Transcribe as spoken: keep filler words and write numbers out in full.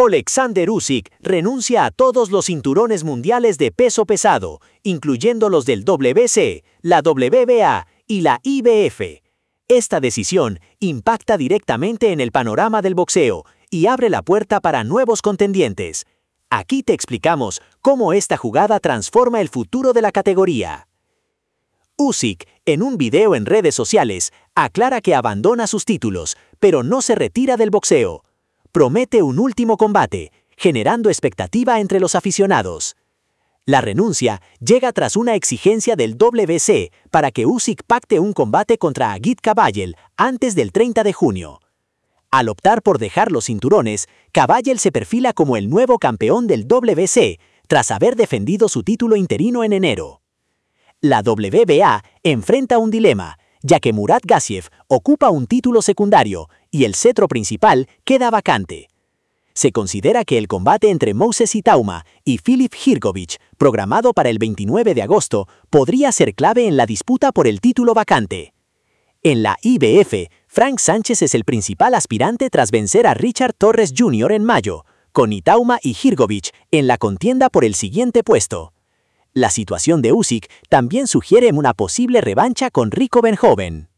Oleksandr Usyk renuncia a todos los cinturones mundiales de peso pesado, incluyendo los del W B C, la W B A y la I B F. Esta decisión impacta directamente en el panorama del boxeo y abre la puerta para nuevos contendientes. Aquí te explicamos cómo esta jugada transforma el futuro de la categoría. Usyk, en un video en redes sociales, aclara que abandona sus títulos, pero no se retira del boxeo. Promete un último combate, generando expectativa entre los aficionados. La renuncia llega tras una exigencia del W B C para que Usyk pacte un combate contra Agit Kabayel antes del treinta de junio. Al optar por dejar los cinturones, Kabayel se perfila como el nuevo campeón del W B C tras haber defendido su título interino en enero. La W B A enfrenta un dilema, ya que Murat Gassiev ocupa un título secundario y el cetro principal queda vacante. Se considera que el combate entre Moses Itauma y Filip Hrgović, programado para el veintinueve de agosto, podría ser clave en la disputa por el título vacante. En la I B F, Frank Sánchez es el principal aspirante tras vencer a Richard Torres junior en mayo, con Itauma y Hrgović en la contienda por el siguiente puesto. La situación de Usyk también sugiere una posible revancha con Rico Verhoeven.